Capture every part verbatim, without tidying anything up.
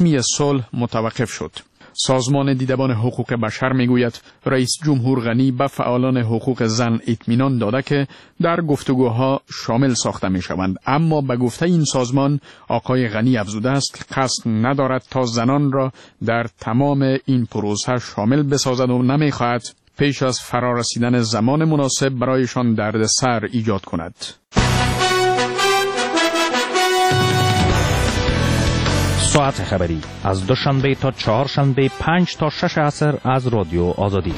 رسمی صلح متوقف شد. سازمان دیدبان حقوق بشر میگوید رئیس جمهور غنی به فعالان حقوق زن اطمینان داده که در گفتگوها شامل ساخته می شوند، اما به گفته این سازمان آقای غنی افزوده است که قصد ندارد تا زنان را در تمام این پروسه شامل بسازد و نمی خواهد پیش از فرا رسیدن زمان مناسب برایشان دردسر ایجاد کند. ساعت خبری از دوشنبه تا چهارشنبه پنج تا شش عصر از رادیو آزادی.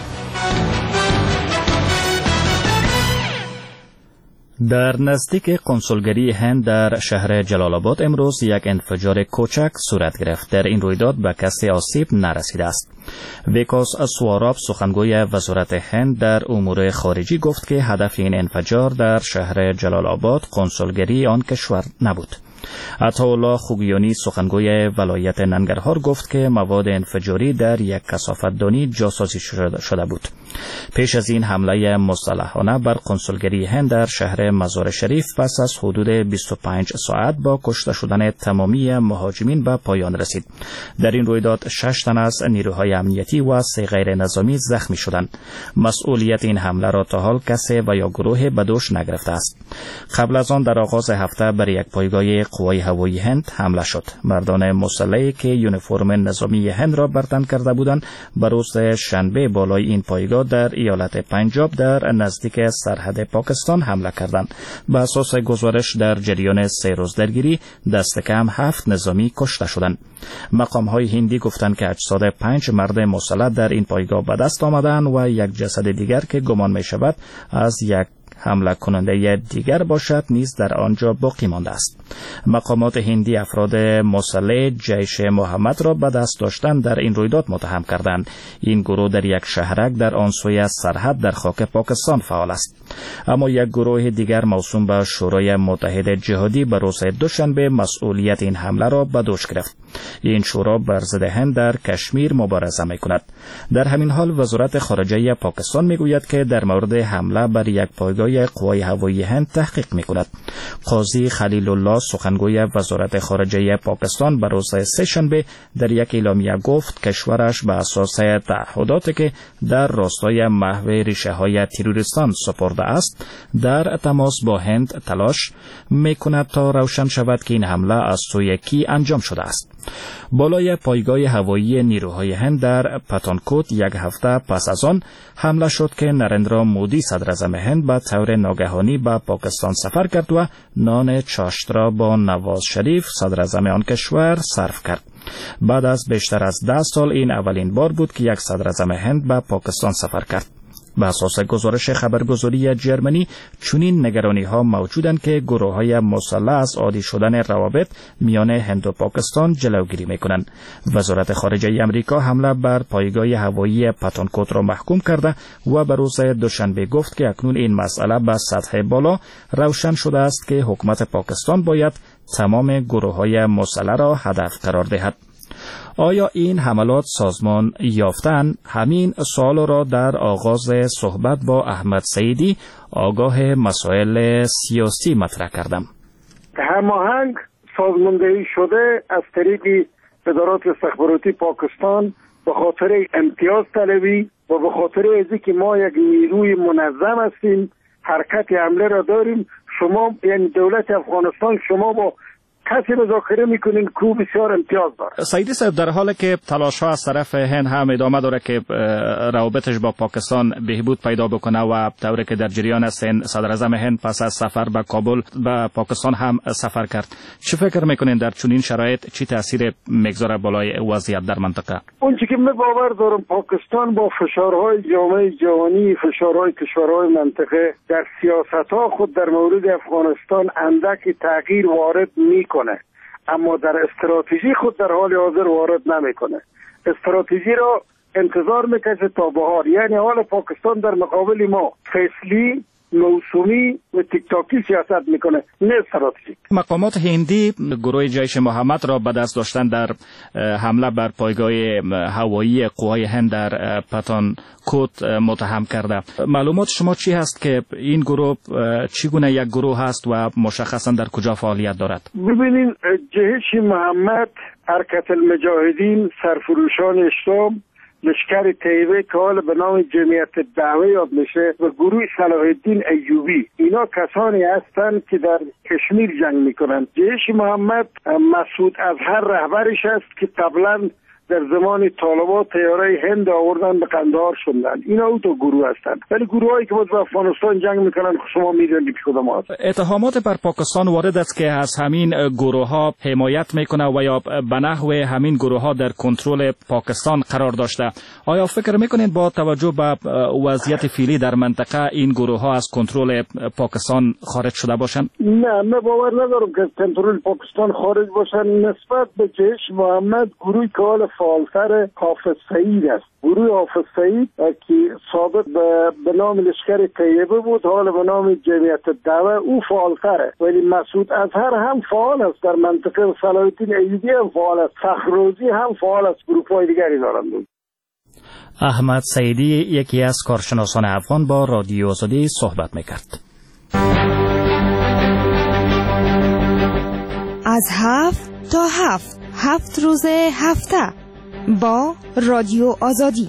در نزدیک کنسولگری هند در شهر جلال آباد امروز یک انفجار کوچک صورت گرفت. در این رویداد به کسی آسیب نرسیده است. ویکاس سواراب سخنگوی وزارت هند در امور خارجی گفت که هدف این انفجار در شهر جلال آباد کنسولگری آن کشور نبود. عطاالله خوگیانی سخنگوی ولایت ننگرهار گفت که مواد انفجاری در یک کثافت‌دانی جاسازی شده بود. پیش از این حمله مسلحانه بر کنسولگری هند در شهر مزار شریف پس از حدود بیست و پنج ساعت با کشته شدن تمامی مهاجمین به پایان رسید. در این رویداد شش تن از نیروهای امنیتی و سه غیر نظامی زخمی شدند. مسئولیت این حمله را تا حال کسی و یا گروه به دوش نگرفته است. قبل از آن در آغاز هفته بر یک پایگاه قوای هوایی هند حمله شد. مردان مسلحی که یونیفرم نظامی هند را بر تن کرده بودند به روز شنبه بالای این پایگاه در ایالت پنجاب در نزدیک سرحد پاکستان حمله کردند. به اساس گزارش در جریان سه روز درگیری دست کم هفت نظامی کشته شدند. مقام‌های هندی گفتند که اجساد پنج مرد مسلح در این پایگاه به دست آمدند و یک جسد دیگر که گمان می‌شود از یک حمله کننده دیگر باشد نیز در آنجا باقی مانده است. مقامات هندی افراد مسلح جیش محمد را به دست داشتن در این رویداد متهم کردند. این گروه در یک شهرک در آن سوی سرحد در خاک پاکستان فعال است. اما یک گروه دیگر موسوم به شورای متحد جهادی به روز دوشنبه مسئولیت این حمله را به دوش گرفت. این شورا بر ضد هند در کشمیر مبارزه می‌کند. در همین حال وزارت خارجه پاکستان میگوید که در مورد حمله بر یک پایگاه قوای هوایی هند تحقیق می‌کند. قاضی خلیل الله سخنگوی وزارت خارجه پاکستان به روز سه‌شنبه در یک اعلامیه گفت کشورش به اساس تعهداتی که در راستای محو ریشه‌های تروریستان سپرده است در تماس با هند تلاش می‌کند تا روشن شود که این حمله از سوی کی انجام شده است. بالای پایگاه هوایی نیروهای هند در پتانکوت یک هفته پس از آن حمله شد که نریندرا مودی صدر اعظم هند به طور ناگهانی به پاکستان سفر کرد و نان چاشت را با نواز شریف صدر اعظم آن کشور صرف کرد. بعد از بیشتر از ده سال این اولین بار بود که یک صدر اعظم هند به پاکستان سفر کرد. به اساس گزارش خبرگزاری جرمنی چنین نگرانی ها موجودند که گروه های مسلح از عادی شدن روابط میان هند و پاکستان جلوگیری میکنند. وزارت خارجه امریکا حمله بر پایگاه هوایی پتانکوت را محکوم کرده و به روز دوشنبه گفت که اکنون این مسئله به سطح بالا روشن شده است که حکومت پاکستان باید تمام گروه های مسلح را هدف قرار دهد. آیا این حملات سازمان یافتن؟ همین سوال را در آغاز صحبت با احمد سعیدی آگاه مسائل سیاسی مطرح کردم. هماهنگ سازماندهی شده از طریق ادارات استخباراتی پاکستان به خاطر امتیاز طلبی و به خاطر ازی که ما یک نیروی منظم هستیم، حرکت حمله را داریم. شما یعنی دولت افغانستان شما با کسی مذاکره میکنین کو بسیار امتیاز داره. سعیدی صاحب، در حالی که تلاش ها از طرف هند هم ادامه داره که روابطش با پاکستان بهبود پیدا بکنه و طوری که در جریان است صدر اعظم هند پس از سفر به کابل به پاکستان هم سفر کرد، چه فکر میکنین در چنین شرایط چی تاثیر میگذاره بالای وضعیت در منطقه؟ اون چیزی که من باور دارم پاکستان با فشارهای جامعه جهانی، فشارهای کشورهای منطقه در سیاست‌ها خود در مورد افغانستان اندکی تغییر وارد می کنه، اما در استراتژی خود در حال حاضر وارد نمیکنه. استراتژی را انتظار میکشه تا بهار، یعنی حال پاکستان در مقابل ما فصلی موسومی و تیک تاکی سیاست میکنه، نه استراتژیک. مقامات هندی گروه جیش محمد را به دست داشتن در حمله بر پایگاه هوایی قوای هند در پتانکوت متهم کرده. معلومات شما چی هست که این گروه چگونه یک گروه هست و مشخصا در کجا فعالیت دارد؟ ببینین، جیش محمد حرکت المجاهدین، سرفروشان اسلام، لشکر طیبه که حال به نام جمعیت دعوه یاد میشه و گروه صلاح الدین ایوبی، اینا کسانی هستند که در کشمیر جنگ میکنند. جیش محمد مسعود اظهر رهبرش است که قبلا در زمان طالبان طیاره هند آوردن به قندهار شدن. اینا او تو گروه هستند، ولی گروهایی که با افغانستان جنگ میکنن شما میدونید کدام هست. اتهامات بر پاکستان وارد است که از همین گروه ها حمایت میکنه و یا به نحو همین گروه ها در کنترل پاکستان قرار داشته. آیا فکر میکنید با توجه به وضعیت فعلی در منطقه این گروه ها از کنترل پاکستان خارج شده باشند؟ نه، من باور ندارم که کنترل پاکستان خارج باشن. نسبت به جیش محمد گروهی که حال فعالتر حافظ سعید است. گروه حافظ سعید که سابق به نام لشکر طیبه بود، حال به نام جمعیت دعوه، او فعالتره. ولی مسعود اظهر هم فعال است در منطقه، صلاح الدین ایوبی هم فعال است، فخروزی هم فعال است. گروه‌های دیگری دارند. احمد سعیدی یکی از کارشناسان افغان با رادیو آزادی صحبت میکرد. از هفت تا هفت هفت روز هفته با رادیو آزادی.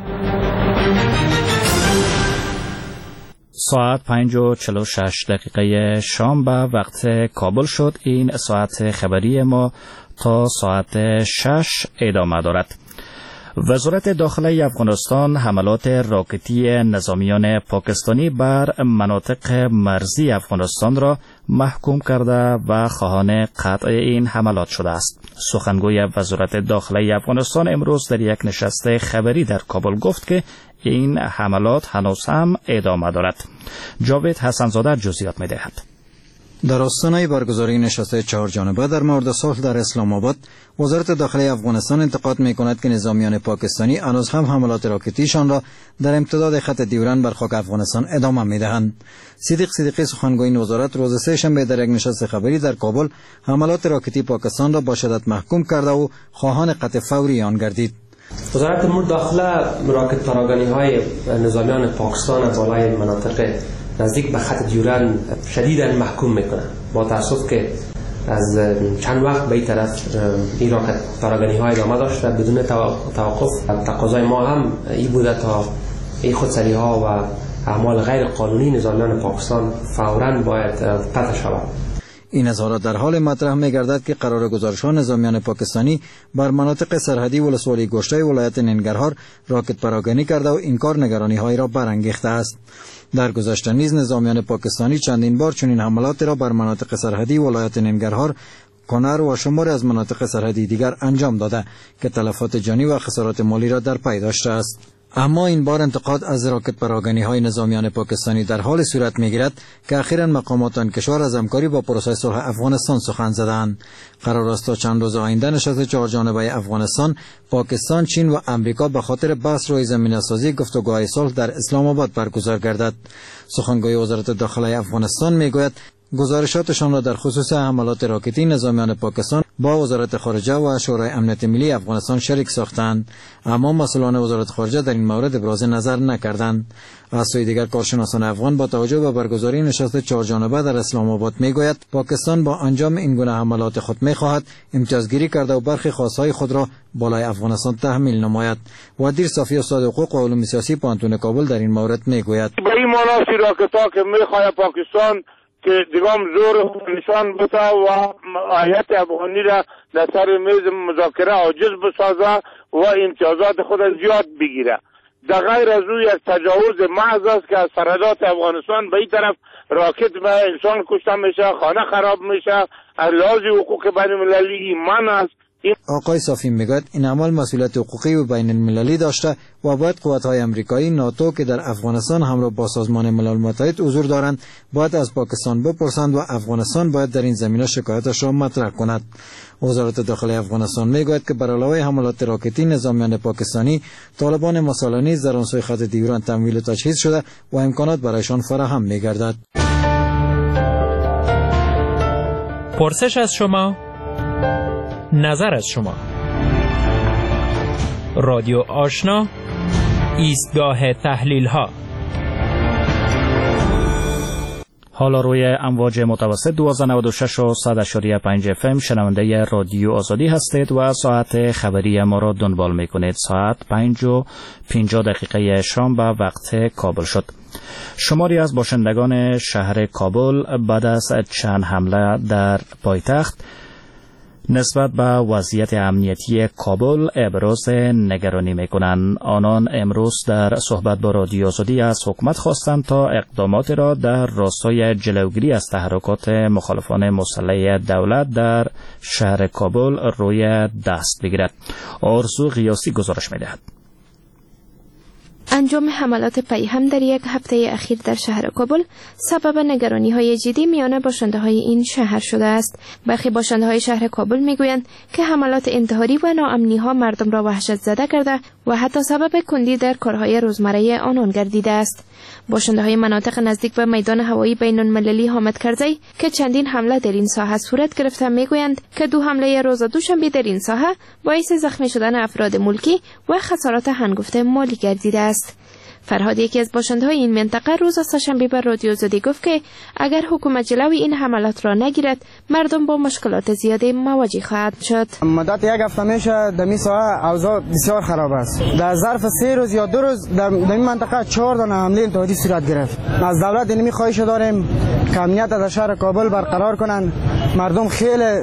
ساعت پنج و چل و شش دقیقه شام به وقت کابل شد. این ساعت خبری ما تا ساعت شش ادامه دارد. وزارت داخلی افغانستان حملات راکتی نظامیان پاکستانی بر مناطق مرزی افغانستان را محکوم کرده و خواهان قطع این حملات شده است. سخنگوی وزارت داخلی افغانستان امروز در یک نشست خبری در کابل گفت که این حملات هنوز هم ادامه دارد. جاوید حسنزاده جزئیات می‌دهد. در آستانه برگزاری نشست چهار جانبه در مورد صلح در اسلام آباد، وزارت داخلی افغانستان انتقاد می‌کند که نظامیان پاکستانی هنوز هم حملات راکتیشان را در امتداد خط دیورن بر خاک افغانستان ادامه می‌دهند. صدیق صدیقی سخنگوی این وزارت روز سه شنبه در یک نشست خبری در کابل حملات راکتی پاکستان را با شدت محکوم کرده و خواهان قطع فوری آن گردید. وزارت امور داخله راکت پراگنده‌های نظامیان پاکستان بالای مناطق نزدیک به خط دیورن شدیداً محکوم میکنه. با تأسف که از چند وقت به این طرف این راکت پراگنده‌های ادامه داشته بدون توقف. تقاضای ما هم این بوده تا این خودسری‌ها و اعمال غیر قانونی نظامیان پاکستان فوراً باید قطع شود. این اظهارات در حال مطرح می‌گردد که قرار گزارش‌ها نظامیان پاکستانی بر مناطق سرحدی ولسوالی گشتای ولایت ننگرهار راکت پراگندی کرده و این کار نگرانی‌هایی را برانگیخته است. در گذشته نیز نظامیان پاکستانی چندین بار چنین حملات را بر مناطق سرحدی ولایت ننگرهار، کنر و شمار از مناطق سرحدی دیگر انجام داده که تلفات جانی و خسارات مالی را در پی داشته است. اما این بار انتقاد از راکت پراگندی‌های نظامیان پاکستانی در حال صورت می‌گیرد که اخیراً مقامات آن کشور از همکاری با پروسه صلح افغانستان سخن زدند. قرار است تا چند روز آینده نشست چهار جانبه افغانستان، پاکستان، چین و امریکا به خاطر بحث روی زمینه‌سازی گفتگوهای صلح در اسلام آباد برگزار گردد. سخنگوی وزارت داخلی افغانستان می‌گوید گزارشاتشان را در خصوص حملات راکتی نظامیان پاکستان با وزارت خارجه و شورای امنیت ملی افغانستان شریک ساختند، اما مسئولان وزارت خارجه در این مورد ابراز نظر نکردند. از سوی دیگر کارشناسان افغان با توجه به برگزاری نشست چهار جانبه در اسلام آباد میگوید پاکستان با انجام این گونه حملات خود میخواهد امتیازگیری کرده و برخی خواستهای خود را بالای افغانستان تحمیل نماید. و دیر صافی استاد حقوق و علوم سیاسی پانتون کابل در این مورد میگوید به این مناسی راکتا که میخواهد پاکستان که دیگم زور نشان بده و آیت افغانی را در سر میز مذاکره عاجز بسازه و امتیازات خود زیاد بگیره. در غیر از او یک تجاوز محض است که از سرحدات افغانستان به این طرف راکت به انسان کشته میشه، خانه خراب میشه. از لحاظ حقوق بین المللی ایمان است آقای صافی میگوید این عمل مسئولیت حقوقی و بین المللی داشته و باید قوت‌های آمریکایی ناتو که در افغانستان همراه با سازمان ملل متحد حضور دارند باید از پاکستان بپرسند و افغانستان باید در این زمینه شکایتش را مطرح کند. وزارت داخلی افغانستان میگوید که بر علاوه حملات راکتی نظامیان پاکستانی، طالبان مسلح نیز در آن سوی خط دیوران تمویل و تجهیز شده و امکانات برایشان فراهم می‌گردد. پرسش از شما، نظر از شما. رادیو آشنا، ایستگاه تحلیل ها. حالا روی امواج متوسط دوازده نود و شش و صد و پنج اف ام شنونده رادیو آزادی هستید و ساعت خبری ما را دنبال میکنید. ساعت پنج و پنجاه دقیقه شام به وقت کابل شد. شماری از باشندگان شهر کابل بعد از چند حمله در پایتخت نسبت به وضعیت امنیتی کابل ابراز نگرانی میکنند. آنان امروز در صحبت با رادیو آزادی از حکومت خواستند تا اقدامات را در راستای جلوگیری از تحرکات مخالفان مسلح دولت در شهر کابل روی دست بگیرد. آرزو غیاسی گزارش میدهد. انجام حملات پیهم در یک هفته اخیر در شهر کابل سبب نگرانی‌های جدی میان باشنده‌های این شهر شده است. برخی باشنده‌های شهر کابل میگویند که حملات انتحاری و ناامنی‌ها مردم را وحشت زده کرده و حتی سبب کندی در کارهای روزمره آنان گردیده است. باشنده‌های مناطق نزدیک به میدان هوایی بین‌المللی حامد کرزی که چندین حمله در این ساحه صورت گرفته میگویند که دو حمله روز دوشنبه در این ساحه باعث زخمی شدن افراد ملکی و خسارات هنگفت مالی گردیده است. فرهاد یکی از باشنده‌های این منطقه روز سه‌شنبه بر رادیو آزادی گفت که اگر حکومت جلوی این حملات را نگیرد مردم با مشکلات زیادی مواجه خواهد شد. مدت یک هفته میشه در این ساحه اوضاع بسیار خراب است. در ظرف سه روز یا دو روز در این منطقه چهار تا حمله انتحاری صورت گرفت. از دولت اینمی خواهش داریم که امنیت در شهر کابل برقرار کنند. مردم خیلی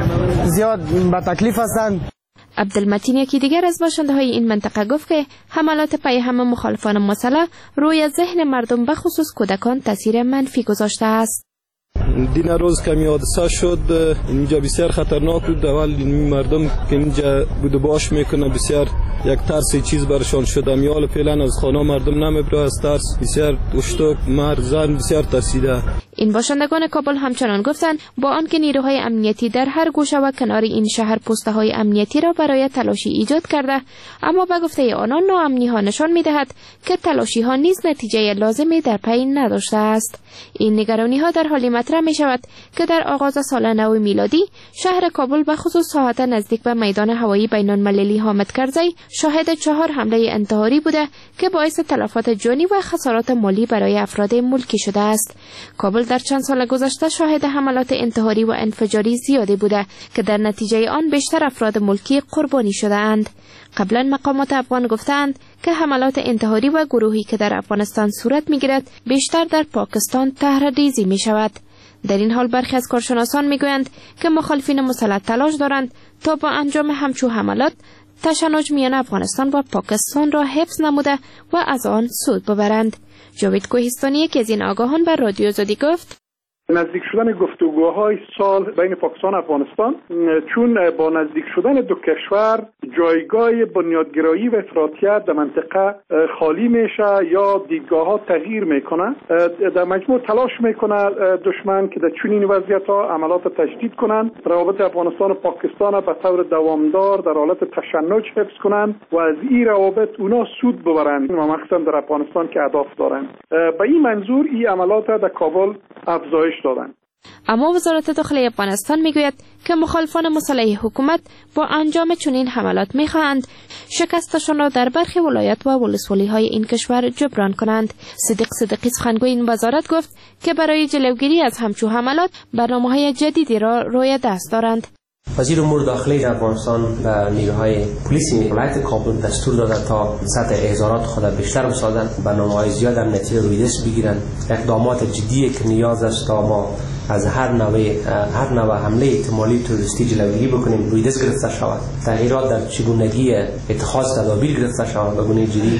زیاد به تکلیف هستند. عبدالمتین یکی دیگر از باشنده های این منطقه گفت که حملات پیهم مخالفان مسلح روی ذهن مردم به خصوص کودکان تاثیر منفی گذاشته است. دین روز کمی حادثه شد، اینجا بسیار خطرناک بود. اول این مردم که اینجا بود باش میکنه بسیار یک ترسی چیز برشان شده. میال فعلا از خانه مردم نمیبره، از ترس بسیار اشتوک مرد زن بسیار ترسیده. این باشندگان کابل همچنان گفتند با آنکه نیروهای امنیتی در هر گوشه و کنار این شهر پسته های امنیتی را برای تلاشی ایجاد کرده، اما به گفته آنان ناامنی ها نشان می‌دهد که تلاشی ها نیز نتیجه لازمی در پی نداشته است. این نگرانی ها در حالی مطرح می شود که در آغاز سال نو میلادی شهر کابل به خصوص ساحت نزدیک به میدان هوایی بین‌المللی حامد کرزی شاهد چهار حمله انتحاری بوده که باعث تلفات جانی و خسارات مالی برای افراد ملکی شده است. کابل در چند سال گذشته شاهد حملات انتحاری و انفجاری زیادی بوده که در نتیجه آن بیشتر افراد ملکی قربانی شده اند. قبلا مقامات افغان گفتند که حملات انتحاری و گروهی که در افغانستان صورت می‌گیرد بیشتر در پاکستان طرح‌ریزی می‌شود. در این حال برخی از کارشناسان می‌گویند که مخالفین مسلح تلاش دارند تا با انجام همچو حملات تشنج میان افغانستان و پاکستان را حفظ نموده و از آن سود ببرند. جاوید کوهستانی یکی از این آگاهان بر رادیو آزادی گفت نزدیک شدن گفتگوهای سال بین پاکستان و افغانستان، چون با نزدیک شدن دو کشور جایگاه بنیادگرایی و افراطیت در منطقه خالی میشه یا دیدگاه ها تغییر میکنه، در مجموع تلاش میکنه دشمن که در چنین وضعیت ها عملات تجدید کنند، روابط افغانستان و پاکستان به طور دوامدار در حالت تشنج حفظ کنند و از این روابط اونا سود ببرند و مخصوصا در افغانستان که اهداف دارند. به این منظور این عملات در کابل افزایش دادن. اما وزارت داخلی افغانستان میگوید که مخالفان مسلح حکومت با انجام چنین حملات میخواهند شکستشان را در برخی ولایت و ولسوالی های این کشور جبران کنند. صدیق صدیقی سخنگوی این وزارت گفت که برای جلوگیری از همچو حملات برنامه‌های جدیدی را روی دست دارند. وزیر امور داخلی افغانستان به نیروهای پلیس ولایت کابل دستور داده تا سطح احضارات خود بیشتر بسازند، برنامه‌های زیاد امنیتی روی دست بگیرند، اقدامات جدی که نیاز است تا ما از هر نوع هر نوع حمله احتمالی توریستی جلوگیری بکنیم روی دست گرفته شود، تغییرات در چگونگی اتخاذ تدابیر گرفته شود به گونه جدی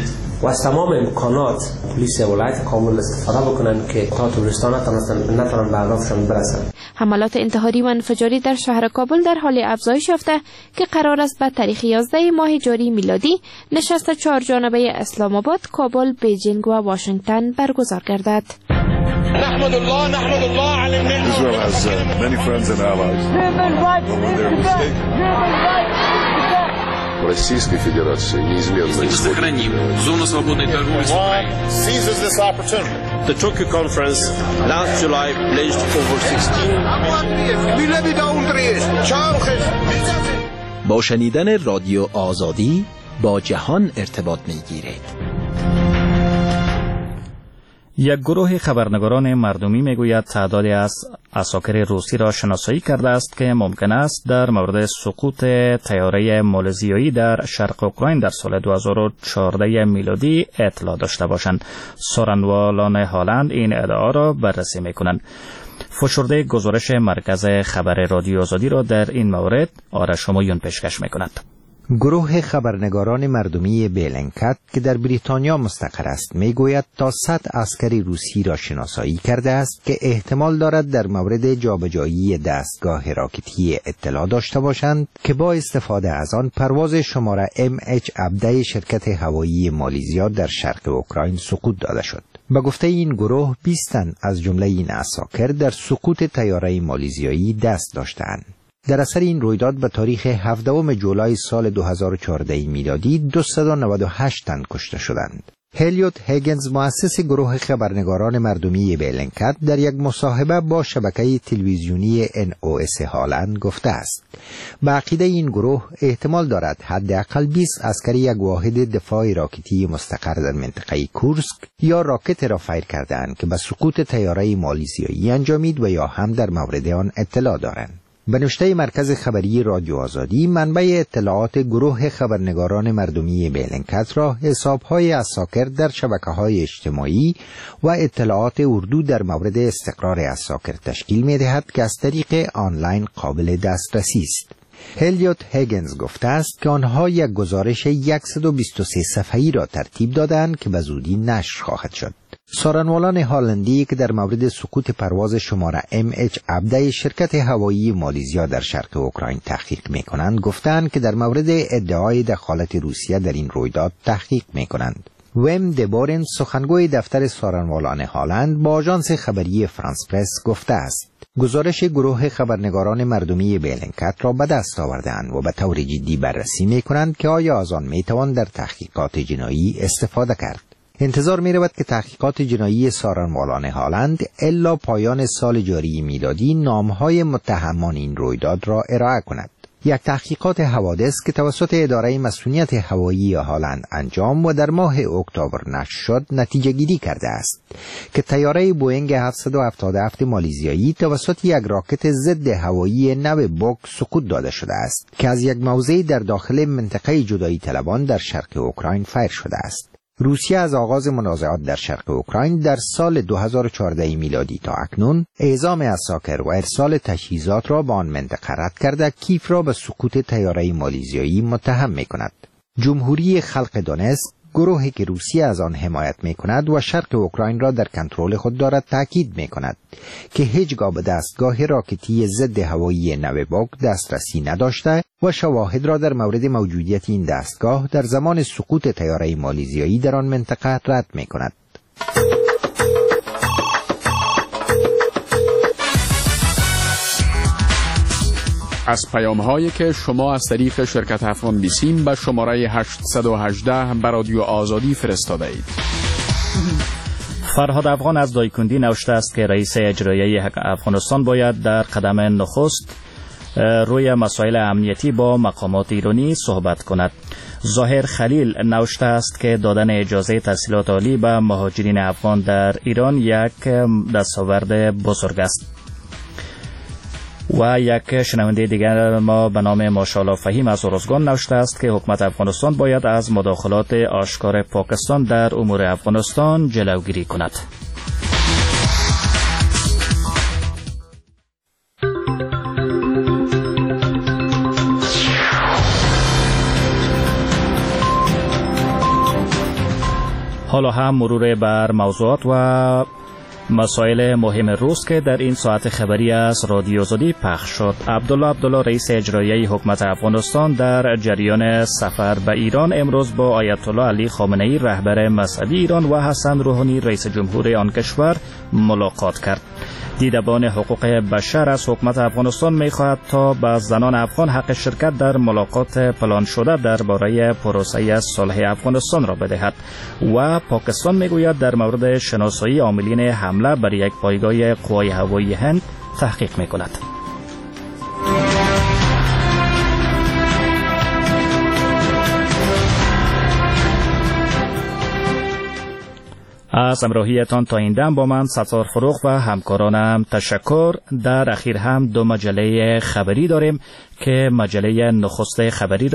و از تمام امکانات پلیس ولایت کابل استفاده بکنن که تا توریستان نتونن به اهدافشان برسن. حملات انتحاری و انفجاری در شهر کابل در حال افزایش یافته که قرار است به تاریخ یازده ماه جاری میلادی نشست چهار جانبه اسلام آباد، کابل، بیجینگ و واشنگتن برگزار گردد. نحمد الله نحمد الله علی الملل. Israel has uh, many friends and allies. Российской Федерации неизменно сохраним зону свободной торговли с Украиной. Seizes this opportunity. The Tokyo conference last July pledged over sixteen. با شنیدن رادیو آزادی با جهان ارتباط می‌گیرید. یک گروه خبرنگاران مردمی میگوید تعدادی از عساکر روسی را شناسایی کرده است که ممکن است در مورد سقوط طیاره مالزیایی در شرق اوکراین در سال دو هزار و چهارده میلادی اطلاع داشته باشند. سخنگویان هالند این ادعا را بررسی میکنند. فشرده گزارش مرکز خبر رادیو آزادی را در این مورد آرش همایون پیشکش میکند. گروه خبرنگاران مردمی بلنکت که در بریتانیا مستقر است میگوید تا صد عسکری روسی را شناسایی کرده است که احتمال دارد در مورد جابجایی دستگاه راکتی اطلاع داشته باشند که با استفاده از آن پرواز شماره ام اچ هفده شرکت هوایی مالزیا در شرق اوکراین سقوط داده شد. به گفته این گروه بیست تن از جمله این عساکر در سقوط طیاره مالزیایی دست داشتند. در اثر این رویداد به تاریخ هفدهم جولای سال دو هزار و چهارده میلادی دویست و نود و هشت تن کشته شدند. هلیوت هیگنز مؤسس گروه خبرنگاران مردمی بلنکت در یک مصاحبه با شبکه تلویزیونی ان او اس هالند گفته است به عقیده این گروه احتمال دارد حداقل بیست عسکر یک واحد دفاع راکتی مستقر در منطقه کورسک یا راکت را فیر کردند که به سقوط طیاره مالزیایی انجامید و یا هم در مورد آن اطلاع دارند. به نوشته مرکز خبری رادیو آزادی، منبع اطلاعات گروه خبرنگاران مردمی بلنکت را حساب‌های عساکر در شبکه‌های اجتماعی و اطلاعات اردو در مورد استقرار عساکر تشکیل می‌دهد که از طریق آنلاین قابل دسترسی است. هلیوت هیگنز گفته است که آنها یک گزارش صد و بیست و سه صفحه‌ای را ترتیب دادند که به زودی نشر خواهد شد. سخنگویان هالندی که در مورد سقوط پرواز شماره ام اچ هفده شرکت هوایی مالزیا در شرق اوکراین تحقیق می‌کنند گفتند که در مورد ادعای دخالت روسیه در این رویداد تحقیق می‌کنند. ویم دبورن سخنگوی دفتر سخنگویان هالند با آژانس خبری فرانس پرس گفته است گزارش گروه خبرنگاران مردمی بلنکت را به دست آوردند و به طور جدی بررسی می‌کنند که آیا از آن می‌توان در تحقیقات جنایی استفاده کرد. انتظار می رود که تحقیقات جنایی سخنگویان هالند الا پایان سال جاری میلادی نامهای متهمان این رویداد را ارائه کند. یک تحقیقات حوادث که توسط اداره مسئولیت هوایی هالند انجام و در ماه اکتبر نشر شد نتیجه گیری کرده است که طیاره بوئینگ هفتصد و هفتاد و هفت مالزیایی توسط یک راکت ضد هوایی نو بوک سقوط داده شده است که از یک موضع در داخل منطقه جدایی طلبان در شرق اوکراین فیر شده است. روسیه از آغاز منازعات در شرق اوکراین در سال دو هزار و چهارده میلادی تا اکنون اعزام عساکر و ارسال تجهیزات را به آن منطقه رد کرده کیف را به سقوط طیاره مالزیایی متهم می‌کند. جمهوری خلق دونتسک، گروهی که روسیه از آن حمایت می‌کند و شرق اوکراین را در کنترل خود دارد، تاکید می‌کند که هیچگاه به دستگاه راکتی ضد هوایی نو بوک دسترسی نداشته و شواهد را در مورد موجودیت این دستگاه در زمان سقوط طیاره مالزیایی در آن منطقه رد می‌کند. از پیام هایی که شما از طریق شرکت افغان بیسیم به شماره هشتصد و هجده به رادیو آزادی فرستاده اید. فرهاد افغان از دایکندی نوشته است که رئیس اجرایی افغانستان باید در قدم نخست روی مسائل امنیتی با مقامات ایرانی صحبت کند. ظاهر خلیل نوشته است که دادن اجازه تحصیلات عالی به مهاجرین افغان در ایران یک دستاورد بزرگ است. و یک شنونده دیگر ما به نام ماشاءالله فهیم از ارزگان نوشته است که حکومت افغانستان باید از مداخلات آشکار پاکستان در امور افغانستان جلوگیری کند. حالا هم مرور بر موضوعات و مسائل مهم روز که در این ساعت خبری از رادیو آزادی پخش شد. عبدالله عبدالله رئیس اجرایی حکومت افغانستان در جریان سفر به ایران امروز با آیت الله علی خامنه ای رهبر مذهبی ایران و حسن روحانی رئیس جمهور آن کشور ملاقات کرد. دیدبان حقوق بشر از حکومت افغانستان می‌خواهد تا به زنان افغان حق شرکت در ملاقات پلان شده درباره پروسه صلح افغانستان را بدهد و پاکستان میگوید در مورد شناسایی عاملین حمله بر یک پایگاه قوای هوایی هند تحقیق میکند. از همراهیتان تا این دم با من ستار فروغ و همکارانم تشکر. در اخیر هم دو مجله خبری داریم که مجله نخست خبری